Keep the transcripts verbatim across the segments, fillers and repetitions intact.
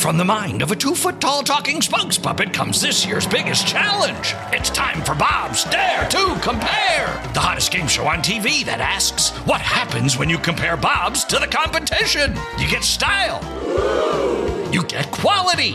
from the mind of a two-foot-tall talking spokes puppet comes this year's biggest challenge. It's time for Bob's Dare to Compare, the hottest game show on T V that asks, what happens when you compare Bobs to the competition? You get style. You get quality.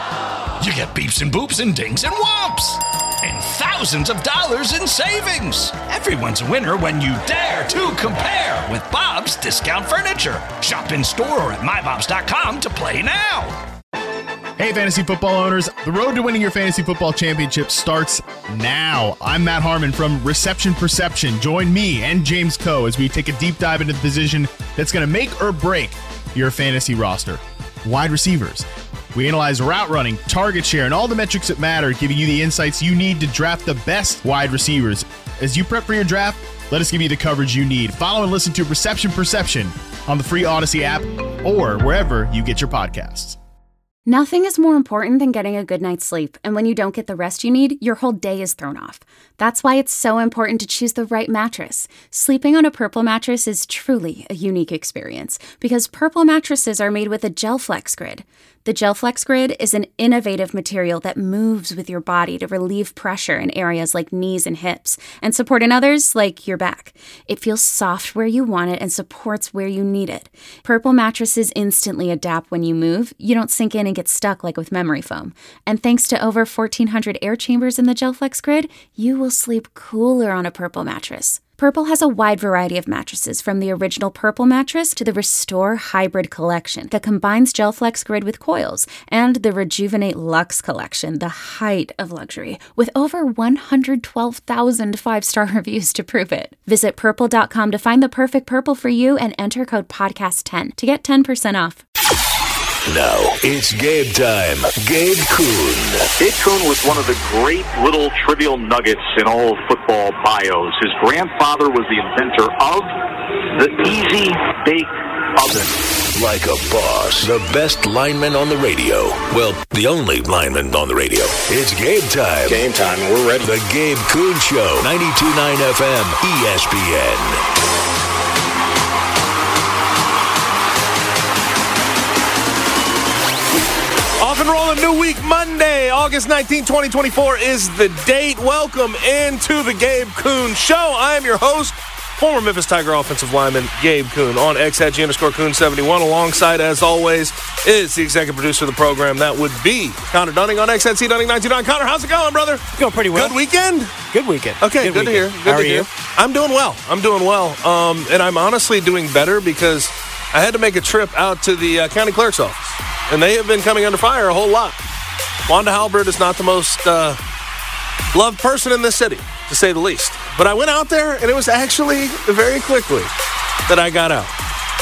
You get beeps and boops and dings and whomps. And thousands of dollars in savings. Everyone's a winner when you dare to compare with Bob's Discount Furniture. Shop in store or at my bobs dot com to play now. Hey, fantasy football owners. The road to winning your fantasy football championship starts now. I'm Matt Harmon from Reception Perception. Join me and James Coe as we take a deep dive into the position that's going to make or break your fantasy roster. Wide receivers. We analyze route running, target share, and all the metrics that matter, giving you the insights you need to draft the best wide receivers. As you prep for your draft, let us give you the coverage you need. Follow and listen to Reception Perception on the free Odyssey app or wherever you get your podcasts. Nothing is more important than getting a good night's sleep, and when you don't get the rest you need, your whole day is thrown off. That's why it's so important to choose the right mattress. Sleeping on a Purple mattress is truly a unique experience because Purple mattresses are made with a GelFlex Grid. The GelFlex Grid is an innovative material that moves with your body to relieve pressure in areas like knees and hips and support in others like your back. It feels soft where you want it and supports where you need it. Purple mattresses instantly adapt when you move. You don't sink in and get stuck like with memory foam. And thanks to over fourteen hundred air chambers in the GelFlex Grid, you will sleep cooler on a Purple mattress. Purple has a wide variety of mattresses, from the original Purple mattress to the Restore Hybrid collection that combines GelFlex Grid with coils, and the Rejuvenate Luxe collection, the height of luxury, with over one hundred twelve thousand five-star reviews to prove it. Visit purple dot com to find the perfect Purple for you and enter code podcast ten to get ten percent off. Now, it's Gabe time. Gabe Kuhn. Gabe Kuhn was one of the great little trivial nuggets in all of football bios. His grandfather was the inventor of the Easy Bake Oven. Like a boss, the best lineman on the radio. Well, the only lineman on the radio. It's Gabe time. Game time, and we're ready. The Gabe Kuhn Show, ninety-two point nine F M, E S P N. Off and rolling, new week, Monday, August nineteenth, twenty twenty-four is the date. Welcome into the Gabe Kuhn Show. I am your host, former Memphis Tiger offensive lineman Gabe Kuhn, on X at G underscore Kuhn seventy-one. Alongside, as always, is the executive producer of the program. That would be Connor Dunning on X at C Dunning nine two nine. Connor, how's it going, brother? Going pretty well. Good weekend? Good weekend. Okay, good, good to weekend. hear. Good How to are hear. you? I'm doing well. I'm doing well. Um, and I'm honestly doing better because I had to make a trip out to the uh, county clerk's office. And they have been coming under fire a whole lot. Wanda Halbert is not the most uh, loved person in this city, to say the least. But I went out there, and it was actually very quickly that I got out.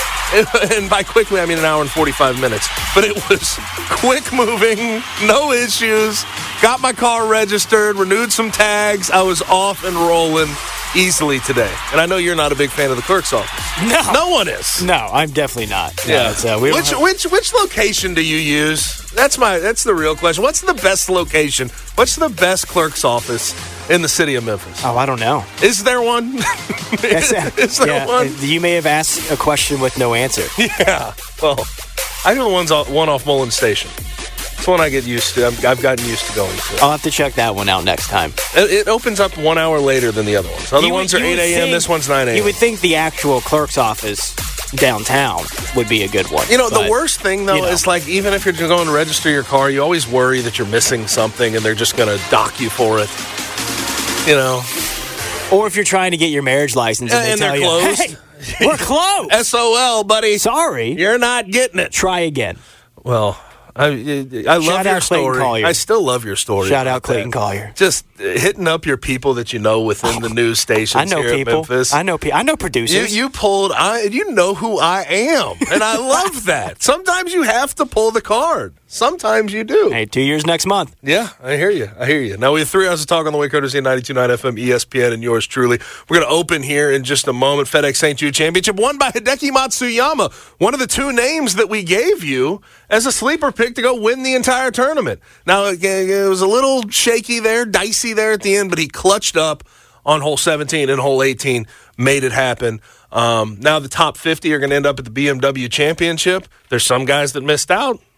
And by quickly, I mean an hour and forty-five minutes. But it was quick moving, no issues. Got my car registered, renewed some tags. I was off and rolling easily today. And I know you're not a big fan of the clerk's office. No. No one is. No, I'm definitely not. Yeah. No, uh, we which have... which which location do you use? That's my that's the real question. What's the best location? What's the best clerk's office in the city of Memphis? Oh, I don't know. Is there one? is, is there yeah, one? You may have asked a question with no answer. Yeah. Well, I do the ones off, one off Mullen Station. It's one I get used to. I've, I've gotten used to going to. I'll have to check that one out next time. It, it opens up one hour later than the other ones. Other You ones would- are you would eight a.m. think- This one's nine a.m. You would think the actual clerk's office downtown would be a good one. You know, but, the worst thing, though, you know. is like even if you're going to register your car, you always worry that you're missing something and they're just going to dock you for it. You know? Or if you're trying to get your marriage license and, And they they're tell closed. you, hey, we're closed. S O L, buddy. Sorry. You're not getting it. Try again. Well, I, I love Shout your out Clayton story. Collier. I still love your story. Shout out about Clayton that. Collier. Just hitting up your people that you know within the news stations I know here people. at Memphis. I know people. I know You, producers. you pulled, I, you know who I am, and I love that. Sometimes you have to pull the card. Sometimes you do. Hey, two years next month. Yeah, I hear you. I hear you. Now, we have three hours of talk on the way, courtesy of ninety-two point nine F M, E S P N, and yours truly. We're going to open here in just a moment. FedEx Saint Jude Championship won by Hideki Matsuyama, one of the two names that we gave you as a sleeper pick to go win the entire tournament. Now, it, it was a little shaky there, dicey there at the end, but he clutched up on hole seventeen and hole eighteen, made it happen. Um, now the top fifty are going to end up at the B M W Championship. There's some guys that missed out.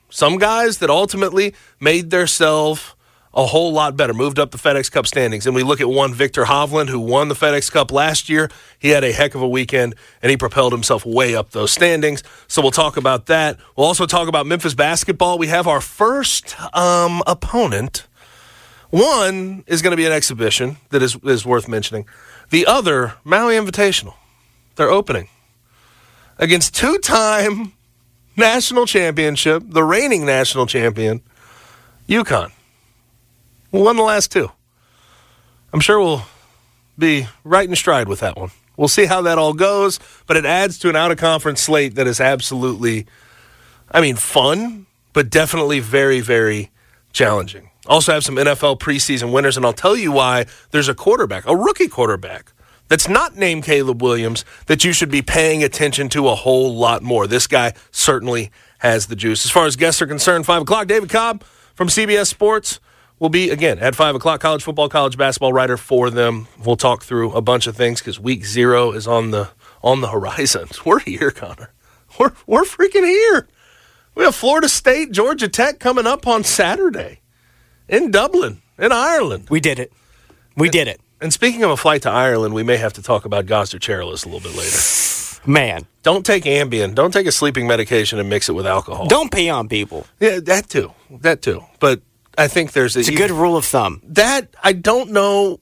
Some guys that ultimately made themselves a whole lot better, moved up the FedEx Cup standings. And we look at one Victor Hovland, who won the FedEx Cup last year. He had a heck of a weekend, and he propelled himself way up those standings. So we'll talk about that. We'll also talk about Memphis basketball. We have our first um, opponent. One is going to be an exhibition that is, is worth mentioning. The other, Maui Invitational. They're opening against two-time national championship, the reigning national champion, UConn. We won the last two. I'm sure we'll be right in stride with that one. We'll see how that all goes, but it adds to an out-of-conference slate that is absolutely, I mean, fun, but definitely very, very challenging. Also have some N F L preseason winners, and I'll tell you why there's a quarterback, a rookie quarterback, that's not named Caleb Williams that you should be paying attention to a whole lot more. This guy certainly has the juice. As far as guests are concerned, five o'clock, David Cobb from C B S Sports will be, again, at five o'clock, college football, college basketball writer for them. We'll talk through a bunch of things because week zero is on the on the horizon. We're here, Connor. We're, we're freaking here. We have Florida State, Georgia Tech coming up on Saturday in Dublin, in Ireland. We did it. We and, did it. And speaking of a flight to Ireland, we may have to talk about Gosder Cherilus a little bit later. Man. Don't take Ambien. Don't take a sleeping medication and mix it with alcohol. Don't pee on people. Yeah, that too. That too. But I think there's a, it's a good rule of thumb. That, I don't know.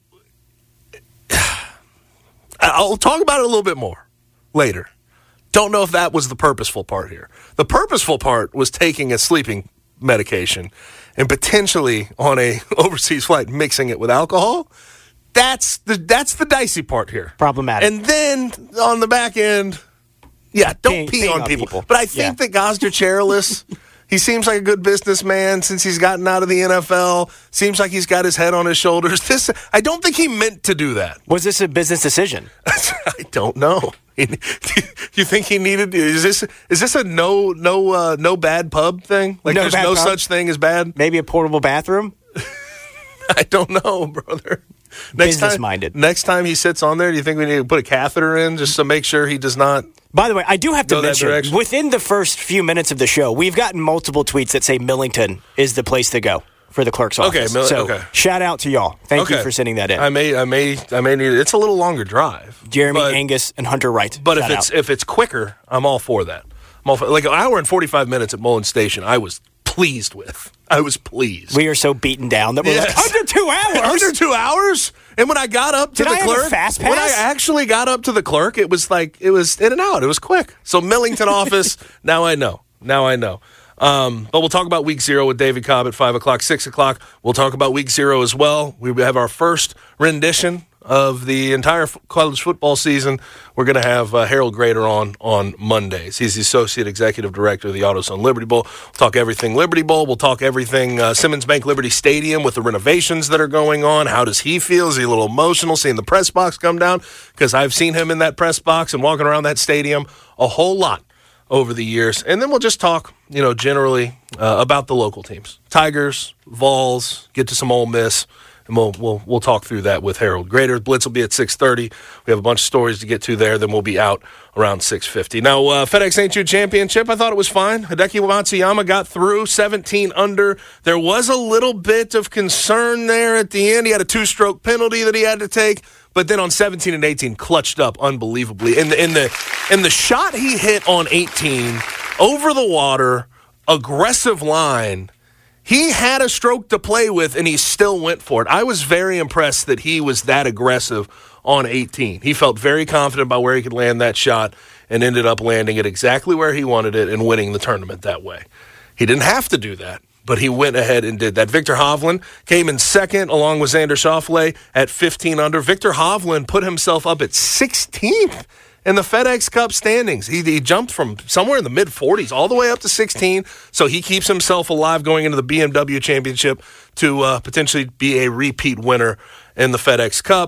I'll talk about it a little bit more later. Don't know if that was the purposeful part here. The purposeful part was taking a sleeping medication and potentially on a overseas flight mixing it with alcohol. That's the that's the dicey part here. Problematic. And then on the back end, yeah, don't Peeing, pee peeing on, on people. people. But I think Yeah. that Gosder Cherilus, he seems like a good businessman since he's gotten out of the N F L. Seems like he's got his head on his shoulders. This, I don't think he meant to do that. Was this a business decision? I don't know. Do you think he needed? Is this is this a no no uh, no bad pub thing? Like No there's bad no pub? such thing as bad? Maybe a portable bathroom? I don't know, brother. Next Business-minded. Time, next time he sits on there, do you think we need to put a catheter in just to make sure he does not? By the way, I do have to Go that mention, direction? within the first few minutes of the show, we've gotten multiple tweets that say Millington is the place to go for the clerk's Okay, office. Mill- so okay. shout out to y'all. Thank Okay. you for sending that in. I may, I may, I may need it. It's a little longer drive. Jeremy, but, Angus, and Hunter Wright. But if shout it's out. if it's quicker, I'm all for that. I'm all for, like an hour and forty-five minutes at Mullen Station, I was pleased with. I was pleased. We are so beaten down that we're Yes. like, under two hours? Under two hours? And when I got up to Did the I have a clerk, fast when I pass? actually got up to the clerk, it was like, it was in and out. It was quick. So Millington office, now I know. Now I know. Um, but we'll talk about week zero with David Cobb at five o'clock, six o'clock. We'll talk about week zero as well. We have our first rendition of the entire f- college football season. We're going to have uh, Harold Grader on on Mondays. He's the Associate Executive Director of the AutoZone Liberty Bowl. We'll talk everything Liberty Bowl. We'll talk everything uh, Simmons Bank Liberty Stadium with the renovations that are going on. How does he feel? Is he a little emotional seeing the press box come down? Because I've seen him in that press box and walking around that stadium a whole lot over the years. And then we'll just talk, you know, generally uh, about the local teams. Tigers, Vols, get to some Ole Miss. And we'll, we'll we'll talk through that with Harold Grader. Blitz will be at six thirty. We have a bunch of stories to get to there. Then we'll be out around six fifty. Now, uh, FedEx Saint Jude Championship, I thought it was fine. Hideki Matsuyama got through seventeen under. There was a little bit of concern there at the end. He had a two-stroke penalty that he had to take. But then on seventeen and eighteen, clutched up unbelievably. In the, in the, in the shot he hit on eighteen, over the water, aggressive line, he had a stroke to play with, and he still went for it. I was very impressed that he was that aggressive on eighteen. He felt very confident about where he could land that shot and ended up landing it exactly where he wanted it and winning the tournament that way. He didn't have to do that, but he went ahead and did that. Victor Hovland came in second along with Xander Schauffele at fifteen under. Victor Hovland put himself up at sixteenth in the FedEx Cup standings. He, he jumped from somewhere in the mid-forties all the way up to sixteen, so he keeps himself alive going into the B M W Championship to uh, potentially be a repeat winner in the FedEx Cup.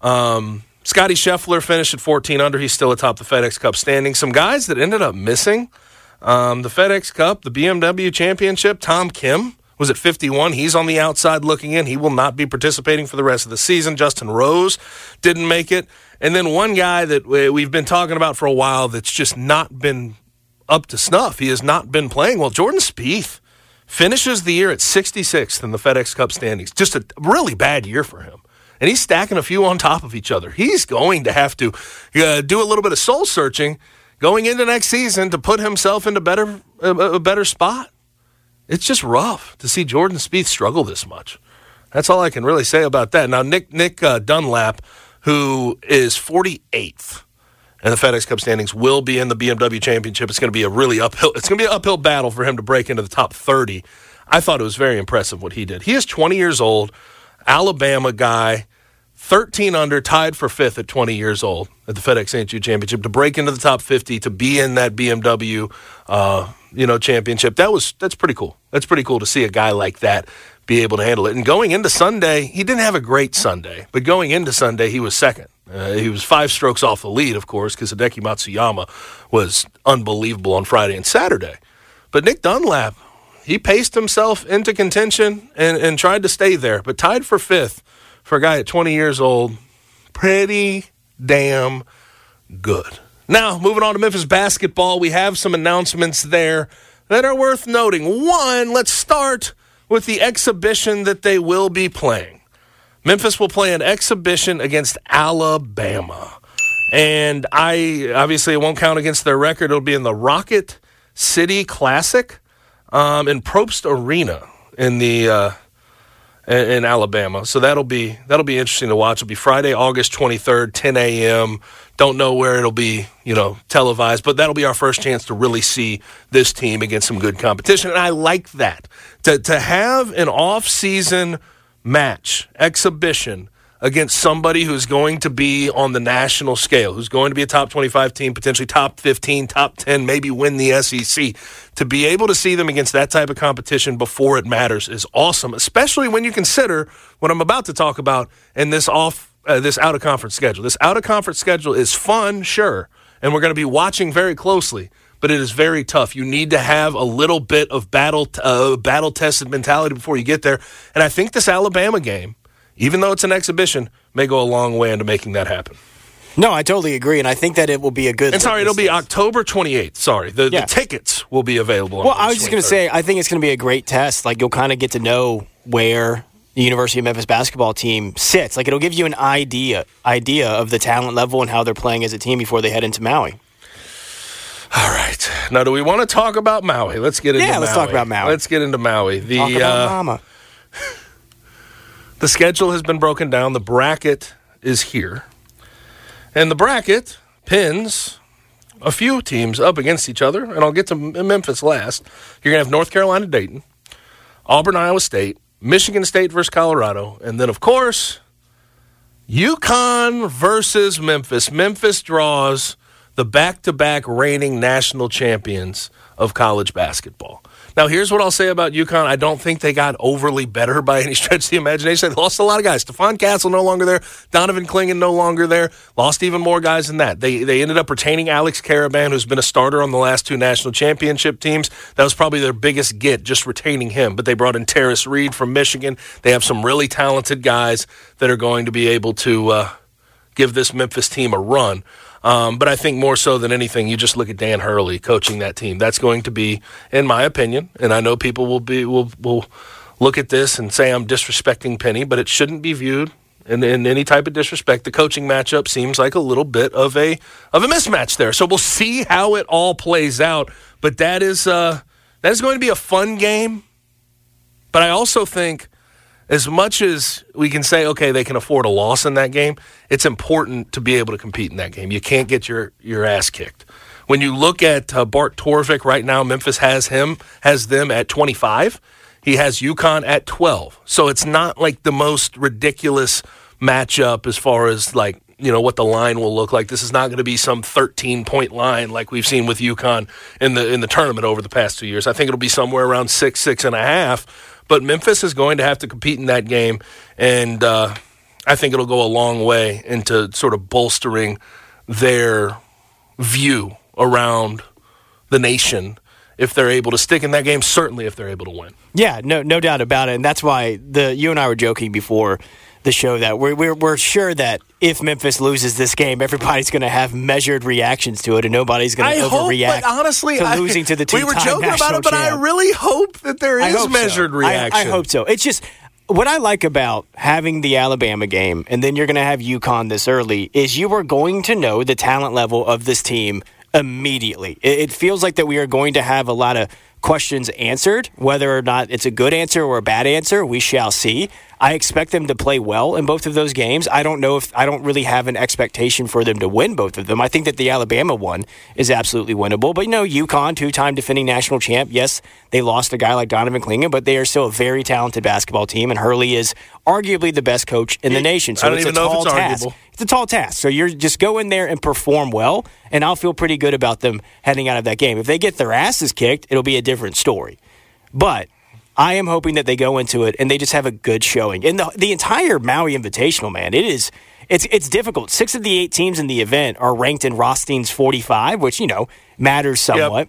Um, Scotty Scheffler finished at fourteen under. He's still atop the FedEx Cup standings. Some guys that ended up missing um, the FedEx Cup, the B M W Championship, Tom Kim was at fifty-one. He's on the outside looking in. He will not be participating for the rest of the season. Justin Rose didn't make it. And then one guy that we've been talking about for a while that's just not been up to snuff. He has not been playing well. Jordan Spieth finishes the year at sixty-sixth in the FedEx Cup standings. Just a really bad year for him. And he's stacking a few on top of each other. He's going to have to uh, do a little bit of soul searching going into next season to put himself into better a, a better spot. It's just rough to see Jordan Spieth struggle this much. That's all I can really say about that. Now, Nick Nick uh, Dunlap, who is forty-eighth in the FedEx Cup standings, will be in the B M W Championship. It's going to be a really uphill. It's going to be an uphill battle for him to break into the top thirty. I thought it was very impressive what he did. He is twenty years old, Alabama guy, thirteen under, tied for fifth at twenty years old at the FedEx Saint Jude Championship. To break into the top fifty, to be in that B M W, uh, you know, championship, that was that's pretty cool. That's pretty cool to see a guy like that be able to handle it. And going into Sunday, he didn't have a great Sunday, but going into Sunday, he was second. Uh, he was five strokes off the lead, of course, because Hideki Matsuyama was unbelievable on Friday and Saturday. But Nick Dunlap, he paced himself into contention and, and tried to stay there, but tied for fifth for a guy at twenty years old. Pretty damn good. Now, moving on to Memphis basketball, we have some announcements there that are worth noting. One, let's start with the exhibition that they will be playing. Memphis will play an exhibition against Alabama. And I obviously it won't count against their record. It'll be in the Rocket City Classic um, in Probst Arena in the uh, in Alabama. So that'll be that'll be interesting to watch. It'll be Friday, August twenty-third, ten a.m. Don't know where it'll be, you know, televised, but that'll be our first chance to really see this team against some good competition. And I like that. To to have an off-season match, exhibition, against somebody who's going to be on the national scale, who's going to be a top twenty-five team, potentially top fifteen, top ten, maybe win the S E C. To be able to see them against that type of competition before it matters is awesome, especially when you consider what I'm about to talk about in this off uh, this out-of-conference schedule. This out-of-conference schedule is fun, sure, and we're going to be watching very closely, but it is very tough. You need to have a little bit of battle uh, battle-tested mentality before you get there. And I think this Alabama game, even though it's an exhibition, may go a long way into making that happen. No, I totally agree, and I think that it will be a good... And sorry, it'll be October twenty-eighth. Sorry, the, yeah. the tickets will be available. Well, I was just going to say, I think it's going to be a great test. Like, you'll kind of get to know where the University of Memphis basketball team sits. Like, it'll give you an idea idea of the talent level and how they're playing as a team before they head into Maui. All right. Now, do we want to talk about Maui? Let's get into yeah, Maui. Yeah, let's talk about Maui. Let's get into Maui. The, talk about uh, mama. The schedule has been broken down. The bracket is here. And the bracket pins a few teams up against each other, and I'll get to Memphis last. You're going to have North Carolina, Dayton, Auburn, Iowa State, Michigan State versus Colorado, and then, of course, UConn versus Memphis. Memphis draws the back-to-back reigning national champions of college basketball. Now, here's what I'll say about UConn. I don't think they got overly better by any stretch of the imagination. They lost a lot of guys. Stephon Castle no longer there. Donovan Clingan no longer there. Lost even more guys than that. They they ended up retaining Alex Caravan, who's been a starter on the last two national championship teams. That was probably their biggest get, just retaining him. But they brought in Terrace Reed from Michigan. They have some really talented guys that are going to be able to uh, give this Memphis team a run. Um, but I think more so than anything, you just look at Dan Hurley coaching that team. That's going to be, in my opinion, and I know people will be will will look at this and say I'm disrespecting Penny, but it shouldn't be viewed in, in any type of disrespect. The coaching matchup seems like a little bit of a of a mismatch there. So we'll see how it all plays out. But that is uh, that is going to be a fun game. But I also think, as much as we can say, okay, they can afford a loss in that game, it's important to be able to compete in that game. You can't get your, your ass kicked. When you look at uh, Bart Torvik right now, Memphis has him, has them at twenty-five. He has UConn at twelve. So it's not like the most ridiculous matchup as far as like, you know, what the line will look like. This is not going to be some thirteen-point line like we've seen with UConn in the in the tournament over the past two years. I think it'll be somewhere around six, six and a half. But Memphis is going to have to compete in that game, and uh, I think it'll go a long way into sort of bolstering their view around the nation if they're able to stick in that game, certainly if they're able to win. Yeah, no no doubt about it. And that's why the you and I were joking before the show that we're, we're, we're sure that if Memphis loses this game, everybody's going to have measured reactions to it, and nobody's going to overreact hope, honestly, to losing I, to the two-time We were joking about it, but champ. I really hope that there is measured so. reaction. I, I hope so. It's just what I like about having the Alabama game, and then you're going to have UConn this early, is you are going to know the talent level of this team immediately. It, it feels like that we are going to have a lot of questions answered. Whether or not it's a good answer or a bad answer, we shall see. I expect them to play well in both of those games. I don't know if I don't really have an expectation for them to win both of them. I think that the Alabama one is absolutely winnable. But, you know, UConn, two-time defending national champ, yes, they lost a guy like Donovan Clingan, but they are still a very talented basketball team, and Hurley is arguably the best coach in the nation. So I don't it's even a know tall if it's task. arguable. It's a tall task. So you're just go in there and perform well, and I'll feel pretty good about them heading out of that game. If they get their asses kicked, it'll be a different story. But I am hoping that they go into it and they just have a good showing. And the the entire Maui Invitational, man, it is it's it's difficult. Six of the eight teams in the event are ranked in Rothstein's forty-five, which, you know, matters somewhat. Yep.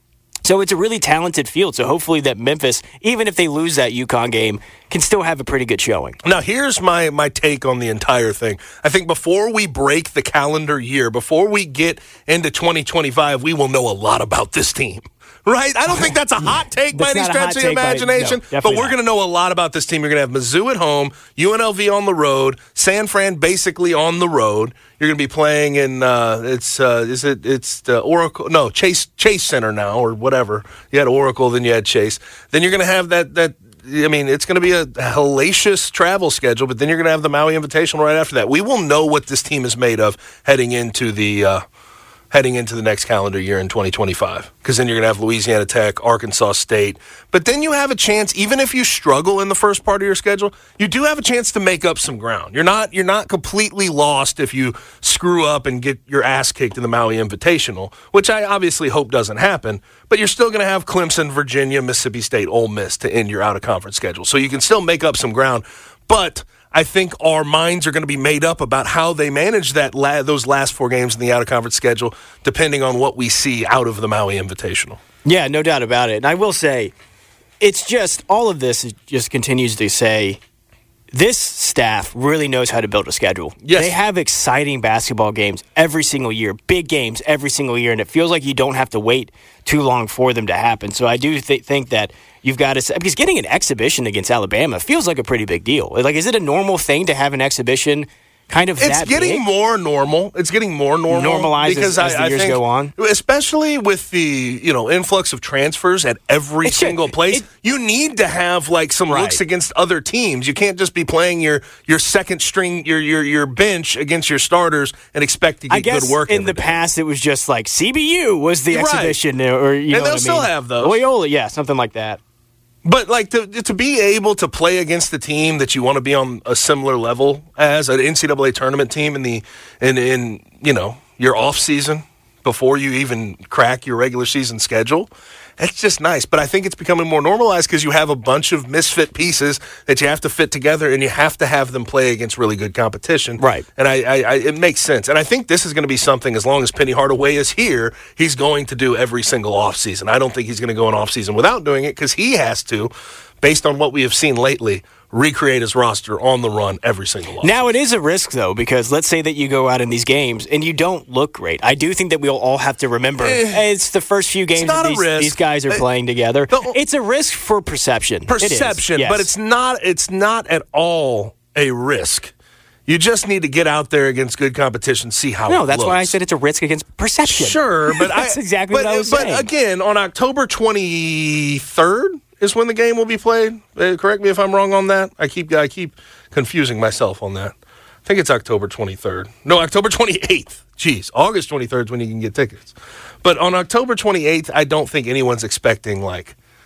So it's a really talented field. So hopefully that Memphis, even if they lose that UConn game, can still have a pretty good showing. Now, here's my, my take on the entire thing. I think before we break the calendar year, before we get into twenty twenty-five, we will know a lot about this team. Right? I don't think that's a hot take by any stretch of the imagination, by, no, but we're going to know a lot about this team. You're going to have Mizzou at home, U N L V on the road, San Fran basically on the road. You're going to be playing in uh, it's uh, is it it's the Oracle no Chase Chase Center now or whatever. You had Oracle, then you had Chase. Then you're going to have that that. I mean, it's going to be a hellacious travel schedule, but then you're going to have the Maui Invitational right after that. We will know what this team is made of heading into the. Uh, heading into the next calendar year in twenty twenty-five, because then you're going to have Louisiana Tech, Arkansas State. But then you have a chance, even if you struggle in the first part of your schedule, you do have a chance to make up some ground. You're not you're not completely lost if you screw up and get your ass kicked in the Maui Invitational, which I obviously hope doesn't happen. But you're still going to have Clemson, Virginia, Mississippi State, Ole Miss to end your out-of-conference schedule. So you can still make up some ground. But I think our minds are going to be made up about how they manage that la- those last four games in the out-of-conference schedule, depending on what we see out of the Maui Invitational. Yeah, no doubt about it. And I will say, it's just, all of this just continues to say, this staff really knows how to build a schedule. Yes. They have exciting basketball games every single year, big games every single year, and it feels like you don't have to wait too long for them to happen. So I do th- think that you've got to, because getting an exhibition against Alabama feels like a pretty big deal. Like, is it a normal thing to have an exhibition kind of it's that getting big? more normal. It's getting more normal. Normalized because as, as I, the years I think, go on. Especially with the, you know, influx of transfers at every It should- single place. it- you need to have like some Right. looks against other teams. You can't just be playing your, your second string, your, your your bench against your starters and expect to get I guess good work in every the day. past it was just like C B U was the Right. exhibition, or you know And they'll what I still mean? have those. Loyola, yeah, something like that. But like to to be able to play against the team that you want to be on a similar level as an N C double A tournament team in the in in you know your off season before you even crack your regular season schedule, it's just nice. But I think it's becoming more normalized because you have a bunch of misfit pieces that you have to fit together, and you have to have them play against really good competition. Right. And I, I, I it makes sense. And I think this is going to be something, as long as Penny Hardaway is here, he's going to do every single offseason. I don't think he's going to go an offseason without doing it, because he has to, based on what we have seen lately, recreate his roster on the run every single offseason. Now, it is a risk, though, because let's say that you go out in these games and you don't look great. I do think that we'll all have to remember eh, it's the first few games not that a these, risk. these guys are Uh, playing together. the- It's a risk for perception. Perception, it is, yes. but it's not it's not at all a risk. You just need to get out there against good competition, see how No, it that's looks. why I said it's a risk against perception. Sure, but that's I, exactly but, what I was but saying. again, on October twenty-third is when the game will be played. Uh, correct me if I'm wrong on that. I keep I keep confusing myself on that. I think it's October twenty-third. No, October twenty-eighth. Jeez, August twenty-third is when you can get tickets. But on October twenty-eighth, I don't think anyone's expecting like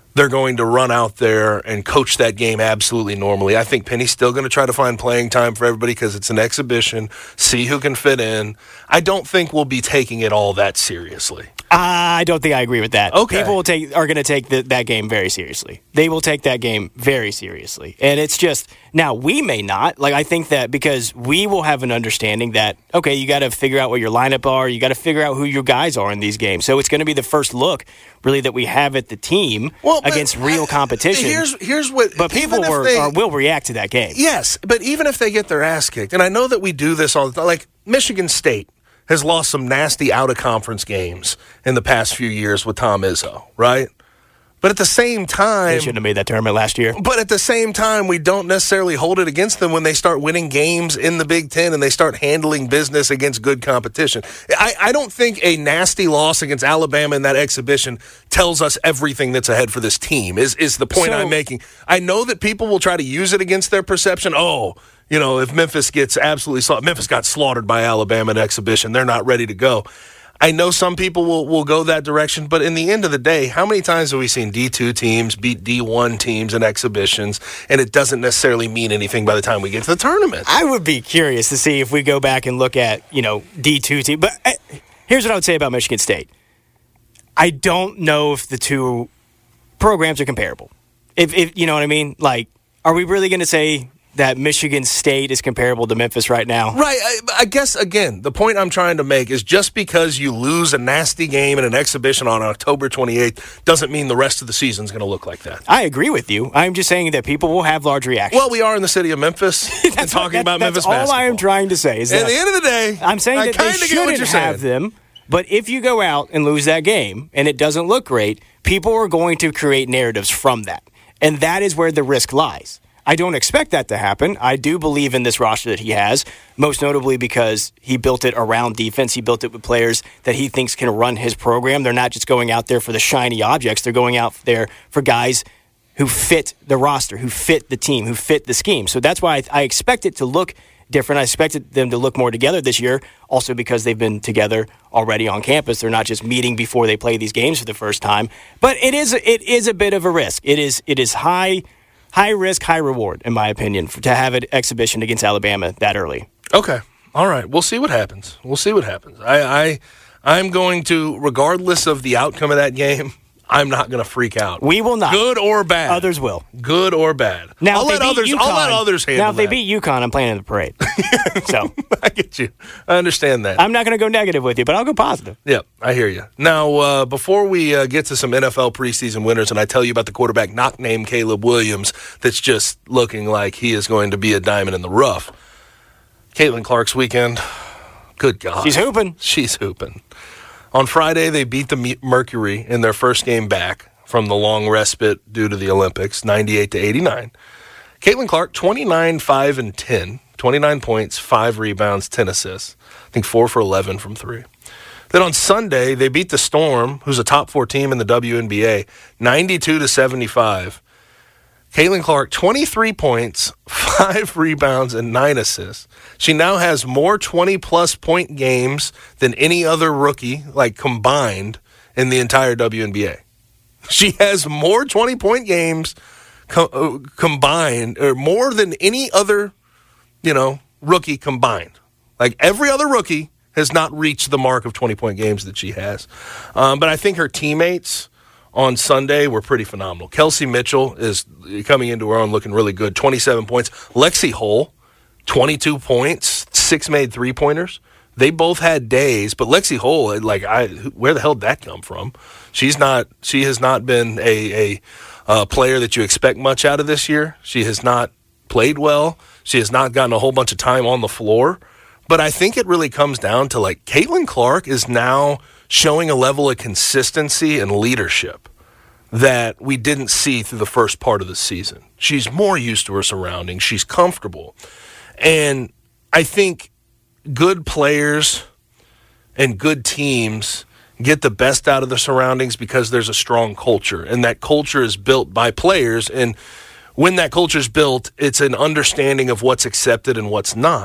they're going to run out there and coach that game absolutely normally. I think Penny's still going to try to find playing time for everybody because it's an exhibition, see who can fit in. I don't think we'll be taking it all that seriously. I don't think I agree with that. Okay. People will take are going to take the, that game very seriously. They will take that game very seriously. And it's just, now we may not. Like, I think that because we will have an understanding that, okay, you got to figure out what your lineup are. You got to figure out who your guys are in these games. So it's going to be the first look, really, that we have at the team well, against real competition. Here's here's what. But people were, they, are, will react to that game. Yes, but even if they get their ass kicked, and I know that we do this all the time, like Michigan State has lost some nasty out-of-conference games in the past few years with Tom Izzo, right? But at the same time... They shouldn't have made that tournament last year. But at the same time, we don't necessarily hold it against them when they start winning games in the Big Ten and they start handling business against good competition. I, I don't think a nasty loss against Alabama in that exhibition tells us everything that's ahead for this team, is, is the point so, I'm making. I know that people will try to use it against their perception. Oh, you know, if Memphis gets absolutely slaughtered, Memphis got slaughtered by Alabama in exhibition, they're not ready to go. I know some people will, will go that direction, but in the end of the day, how many times have we seen D two teams beat D one teams in exhibitions, and it doesn't necessarily mean anything by the time we get to the tournament? I would be curious to see if we go back and look at, you know, D two teams. But uh, here's what I would say about Michigan State. I don't know if the two programs are comparable. If, if you know what I mean? Like, are we really going to say that Michigan State is comparable to Memphis right now? Right. I, I guess, again, the point I'm trying to make is just because you lose a nasty game in an exhibition on October twenty-eighth doesn't mean the rest of the season's going to look like that. I agree with you. I'm just saying that people will have large reactions. Well, we are in the city of Memphis and talking that, about that's Memphis all basketball. I am trying to say is that at the end of the day, I'm saying that they shouldn't have them. But if you go out and lose that game and it doesn't look great, people are going to create narratives from that. And that is where the risk lies. I don't expect that to happen. I do believe in this roster that he has, most notably because he built it around defense. He built it with players that he thinks can run his program. They're not just going out there for the shiny objects. They're going out there for guys who fit the roster, who fit the team, who fit the scheme. So that's why I, I expect it to look different. I expected them to look more together this year, also because they've been together already on campus. They're not just meeting before they play these games for the first time. But it is it is a bit of a risk. It is it is high high risk, high reward, in my opinion, for, to have an exhibition against Alabama that early. Okay. All right. We'll see what happens. We'll see what happens. I, I I'm going to, regardless of the outcome of that game, I'm not going to freak out. We will not. Good or bad. Others will. Good or bad. Now, I'll, let others, UConn, I'll let others handle Now, if they that. beat UConn, I'm playing in the parade. So I get you. I understand that. I'm not going to go negative with you, but I'll go positive. Yep, I hear you. Now, uh, before we uh, get to some N F L preseason winners, and I tell you about the quarterback not named Caleb Williams that's just looking like he is going to be a diamond in the rough. Caitlin Clark's weekend, good God. She's hooping. She's hooping. On Friday, they beat the Mercury in their first game back from the long respite due to the Olympics, ninety-eight to eighty-nine. Caitlin Clark, twenty-nine, five, and ten. twenty-nine points, five rebounds, ten assists. I think four for eleven from three. Then on Sunday, they beat the Storm, who's a top four team in the W N B A, ninety-two to seventy-five. Caitlin Clark, twenty-three points, five rebounds, and nine assists. She now has more twenty-plus point games than any other rookie, like combined, in the entire W N B A. She has more twenty-point games co- uh, combined, or more than any other, you know, rookie combined. Like every other rookie has not reached the mark of twenty-point games that she has. Um, but I think her teammates on Sunday were pretty phenomenal. Kelsey Mitchell is coming into her own looking really good, twenty-seven points. Lexi Hull, twenty-two points, six made three-pointers. They both had days, but Lexi Hull, like, I, where the hell did that come from? She's not. She has not been a, a uh, player that you expect much out of this year. She has not played well. She has not gotten a whole bunch of time on the floor. But I think it really comes down to, like, Caitlin Clark is now showing a level of consistency and leadership that we didn't see through the first part of the season. She's more used to her surroundings. She's comfortable. And I think good players and good teams get the best out of the surroundings because there's a strong culture, and that culture is built by players. And when that culture is built, it's an understanding of what's accepted and what's not.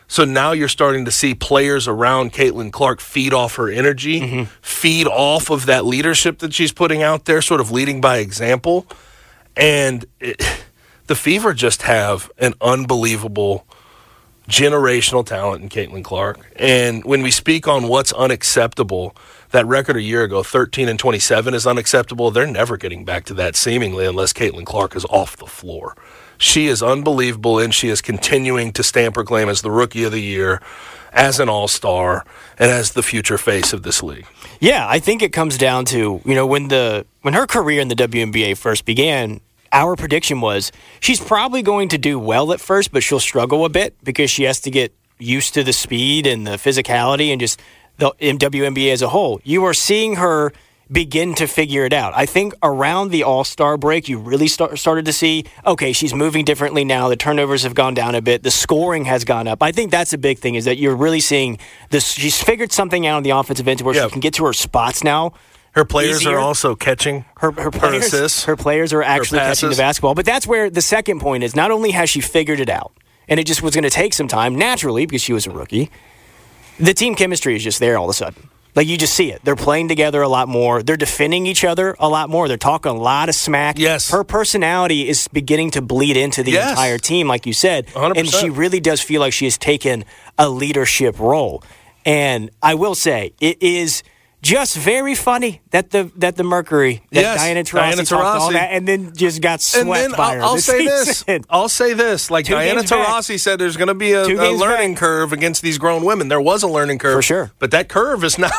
So now you're starting to see players around Caitlin Clark feed off her energy, mm-hmm. feed off of that leadership that she's putting out there, sort of leading by example. And it, the Fever just have an unbelievable generational talent in Caitlin Clark. And when we speak on what's unacceptable, that record a year ago, thirteen and twenty-seven, is unacceptable. They're never getting back to that seemingly unless Caitlin Clark is off the floor. She is unbelievable, and she is continuing to stamp her claim as the Rookie of the Year, as an all-star, and as the future face of this league. Yeah, I think it comes down to, you know, when the when her career in the W N B A first began, our prediction was she's probably going to do well at first, but she'll struggle a bit because she has to get used to the speed and the physicality and just the W N B A as a whole. You are seeing her begin to figure it out. I think around the All-Star break, you really start, started to see, okay, she's moving differently now. The turnovers have gone down a bit. The scoring has gone up. I think that's a big thing, is that you're really seeing this. She's figured something out on the offensive end where yeah. she can get to her spots now. Her players easier. are also catching her, her, players, her assists. Her players are actually catching the basketball. But that's where the second point is. Not only has she figured it out, and it just was going to take some time, naturally, because she was a rookie, the team chemistry is just there all of a sudden. Like, you just see it. They're playing together a lot more. They're defending each other a lot more. They're talking a lot of smack. Yes. Her personality is beginning to bleed into the yes. entire team, like you said. one hundred percent. And she really does feel like she has taken a leadership role. And I will say, it is just very funny that the that the Mercury, that yes, Diana Taurasi, Diana Taurasi. talked all that, and then just got swept and then by I'll, her. I'll this say season. this. I'll say this. Like, Two Diana Taurasi back. said there's going to be a, a learning back. curve against these grown women. There was a learning curve. For sure. But that curve is now,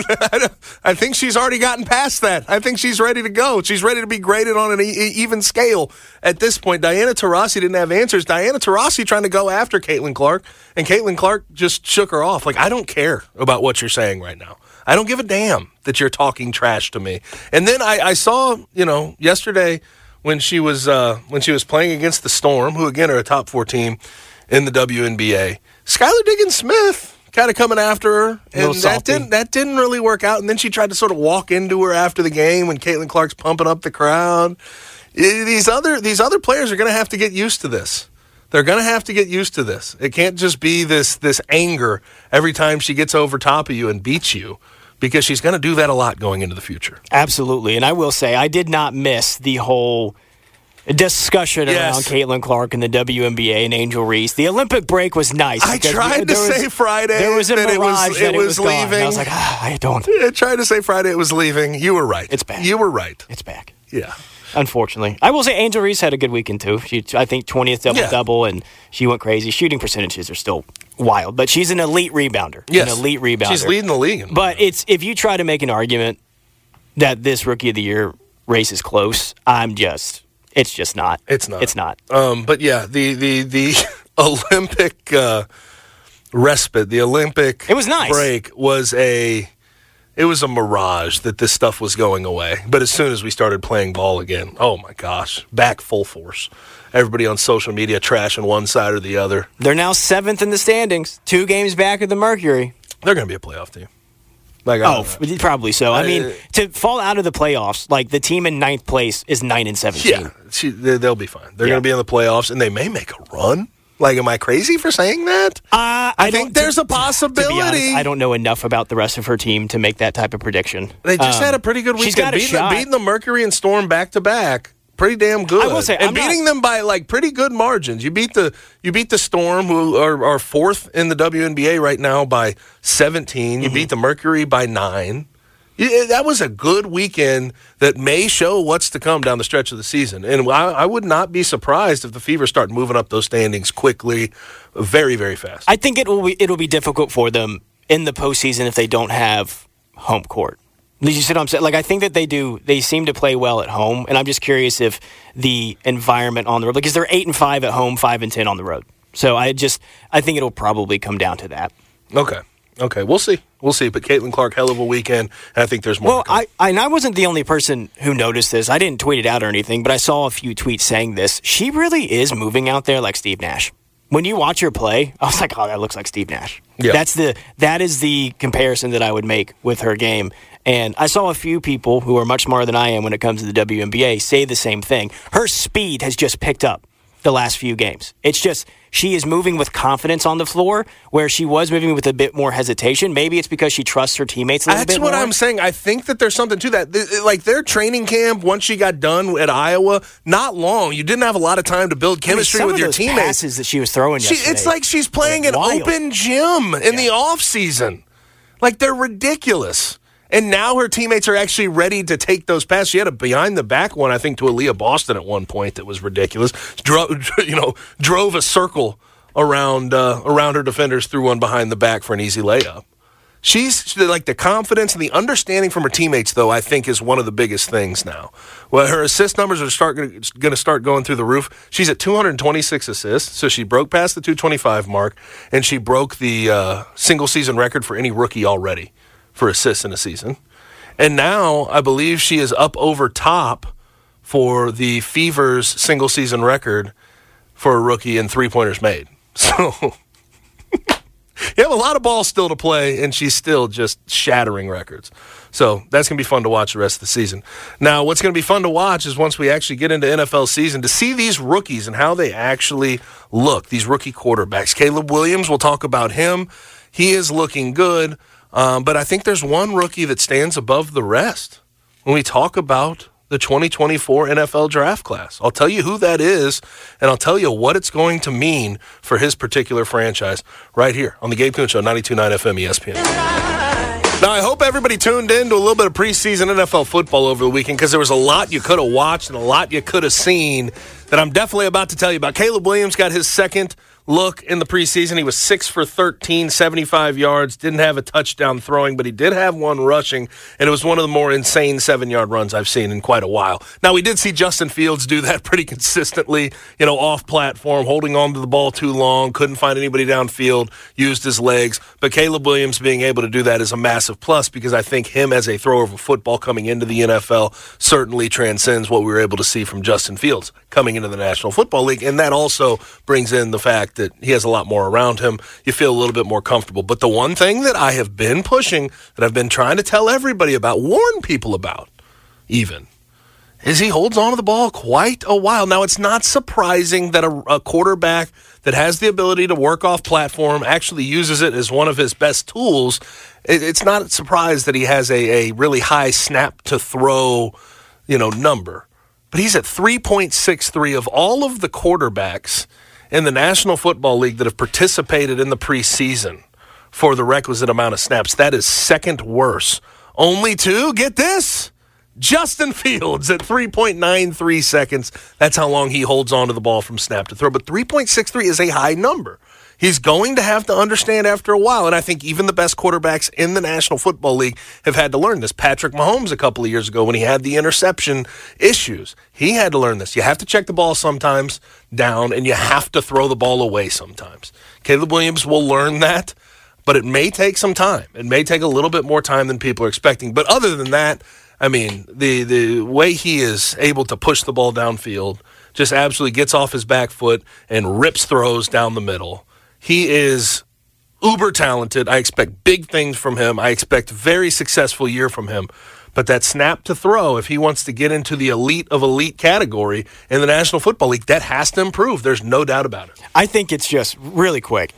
I think she's already gotten past that. I think she's ready to go. She's ready to be graded on an e- even scale at this point. Diana Taurasi didn't have answers. Diana Taurasi trying to go after Caitlin Clark, and Caitlin Clark just shook her off. Like, I don't care about what you're saying right now. I don't give a damn that you're talking trash to me. And then I, I saw, you know, yesterday when she was uh, when she was playing against the Storm, who again are a top four team in the W N B A. Skylar Diggins-Smith kind of coming after her, and that didn't that didn't really work out. And then she tried to sort of walk into her after the game when Caitlin Clark's pumping up the crowd. These other these other players are going to have to get used to this. They're going to have to get used to this. It can't just be this this anger every time she gets over top of you and beats you, because she's going to do that a lot going into the future. Absolutely. And I will say, I did not miss the whole discussion yes. around Caitlin Clark and the W N B A and Angel Reese. The Olympic break was nice. I tried to was, say Friday there was a that it was, that it was, was leaving. I was like, ah, I don't. I tried to say Friday it was leaving. You were right. It's back. You were right. It's back. Yeah. Unfortunately. I will say Angel Reese had a good weekend, too. She, I think, twentieth double-double, yeah. and she went crazy. Shooting percentages are still wild, but she's an elite rebounder. Yes. An elite rebounder. She's leading the league. But it's if you try to make an argument that this Rookie of the Year race is close, I'm just, it's just not. It's not. It's not. Um, but, yeah, the, the, the Olympic uh, respite, the Olympic it was nice. break was a... It was a mirage that this stuff was going away. But as soon as we started playing ball again, oh, my gosh, back full force. Everybody on social media trashing one side or the other. They're now seventh in the standings, two games back of the Mercury. They're going to be a playoff team. Like, oh, probably so. I, I mean, to fall out of the playoffs, like the team in ninth place is nine and seventeen. Yeah, she, they'll be fine. They're yeah. going to be in the playoffs, and they may make a run. Like, am I crazy for saying that? Uh, I, I think there's to, a possibility. To be honest, I don't know enough about the rest of her team to make that type of prediction. They just um, had a pretty good weekend. She's got a beating, shot. The, beating the Mercury and Storm back to back, pretty damn good. I will say, and I'm beating not, them by like pretty good margins. You beat the you beat the Storm, who are, are fourth in the W N B A right now, by seventeen. You mm-hmm. beat the Mercury by nine. Yeah, that was a good weekend that may show what's to come down the stretch of the season. And I, I would not be surprised if the Fever start moving up those standings quickly, very, very fast. I think it will be, it'll be difficult for them in the postseason if they don't have home court. You see what I'm saying? Like, I think that they do. They seem to play well at home, and I'm just curious if the environment on the road, because they're eight and five at home, five and ten on the road. So I just, I think it'll probably come down to that. Okay. Okay, we'll see. We'll see. But Caitlin Clark, hell of a weekend, and I think there's more well, to come. I, I, and I wasn't the only person who noticed this. I didn't tweet it out or anything, but I saw a few tweets saying this. She really is moving out there like Steve Nash. When you watch her play, I was like, oh, that looks like Steve Nash. Yeah. That's the, that is the comparison that I would make with her game. And I saw a few people who are much smarter than I am when it comes to the W N B A say the same thing. Her speed has just picked up the last few games. It's just she is moving with confidence on the floor where she was moving with a bit more hesitation. Maybe it's because she trusts her teammates a little That's bit more. That's what I'm saying. I think that there's something to that. Like their training camp, once she got done at Iowa, not long. You didn't have a lot of time to build chemistry I mean, some with of your those teammates. Passes that she was throwing she, yesterday. It's like she's playing an wild. open gym in yeah. the off season. Like they're ridiculous. And now her teammates are actually ready to take those passes. She had a behind-the-back one, I think, to Aaliyah Boston at one point that was ridiculous. Dro- you know, drove a circle around uh, around her defenders, threw one behind the back for an easy layup. She's like the confidence and the understanding from her teammates, though, I think is one of the biggest things now. Well, her assist numbers are start going to start going through the roof. She's at two hundred twenty-six assists, so she broke past the two twenty-five mark, and she broke the uh, single-season record for any rookie already for assists in a season. And now I believe she is up over top for the Fever's single-season record for a rookie in three-pointers made. So you have a lot of ball still to play, and she's still just shattering records. So that's going to be fun to watch the rest of the season. Now, what's going to be fun to watch is once we actually get into N F L season, to see these rookies and how they actually look, these rookie quarterbacks. Caleb Williams, we'll talk about him. He is looking good. Um, but I think there's one rookie that stands above the rest when we talk about the twenty twenty-four N F L draft class. I'll tell you who that is, and I'll tell you what it's going to mean for his particular franchise right here on the Gabe Kuhn Show, ninety-two point nine F M E S P N. Now, I hope everybody tuned in to a little bit of preseason N F L football over the weekend because there was a lot you could have watched and a lot you could have seen that I'm definitely about to tell you about. Caleb Williams got his second look in the preseason. He was six for thirteen, seventy-five yards, didn't have a touchdown throwing, but he did have one rushing, and it was one of the more insane seven-yard runs I've seen in quite a while. Now, we did see Justin Fields do that pretty consistently, you know, off-platform, holding on to the ball too long, couldn't find anybody downfield, used his legs, but Caleb Williams being able to do that is a massive plus because I think him as a thrower of a football coming into the N F L certainly transcends what we were able to see from Justin Fields coming into the National Football League, and that also brings in the fact that he has a lot more around him. You feel a little bit more comfortable. But the one thing that I have been pushing, that I've been trying to tell everybody about, warn people about even, is he holds on to the ball quite a while. Now, it's not surprising that a, a quarterback that has the ability to work off platform actually uses it as one of his best tools. It, it's not a surprise that he has a, a really high snap to throw, you know, number. But he's at three point six three of all of the quarterbacks in the National Football League that have participated in the preseason for the requisite amount of snaps. That is second worst. Only to, get this, Justin Fields at three point nine three seconds. That's how long he holds on to the ball from snap to throw. But three point six three is a high number. He's going to have to understand after a while, and I think even the best quarterbacks in the National Football League have had to learn this. Patrick Mahomes a couple of years ago when he had the interception issues, he had to learn this. You have to check the ball sometimes down, and you have to throw the ball away sometimes. Caleb Williams will learn that, but it may take some time. It may take a little bit more time than people are expecting. But other than that, I mean, the, the way he is able to push the ball downfield just absolutely gets off his back foot and rips throws down the middle. He is uber talented. I expect big things from him. I expect a very successful year from him. But that snap to throw, if he wants to get into the elite of elite category in the National Football League, that has to improve. There's no doubt about it. I think it's just really quick.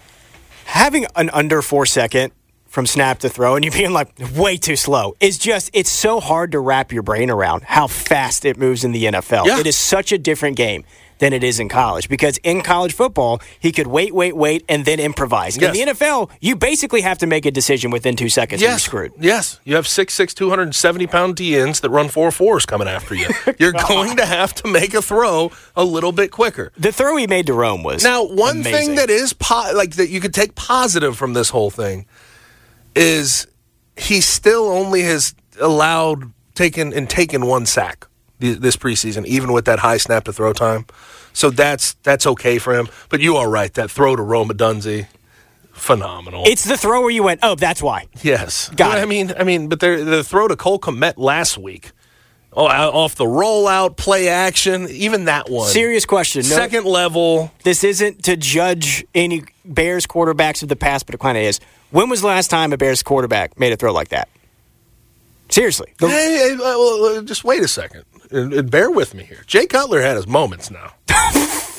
Having an under four second from snap to throw and you being like way too slow is just, it's so hard to wrap your brain around how fast it moves in the N F L. Yeah. It is such a different game than it is in college, because in college football, he could wait, wait, wait, and then improvise. Yes. In the N F L, you basically have to make a decision within two seconds yes. and you're screwed. Yes, you have six six, two hundred seventy pound D Ns that run four fours coming after you. You're going to have to make a throw a little bit quicker. The throw he made to Rome was Now, one amazing. thing that is po- like that you could take positive from this whole thing is he still only has allowed taken and taken one sack this preseason, even with that high snap to throw time. So that's that's okay for him. But you are right. That throw to Rome Odunze, phenomenal. It's the throw where you went, oh, that's why. Yes. Got I it. mean, I mean, but the throw to Cole Kmet last week, oh, off the rollout, play action, even that one. Serious question. No, Second level. This isn't to judge any Bears quarterbacks of the past, but it kind of is. When was the last time a Bears quarterback made a throw like that? Seriously. The- Hey, hey, well, just wait a second. And, and bear with me here. Jay Cutler had his moments now.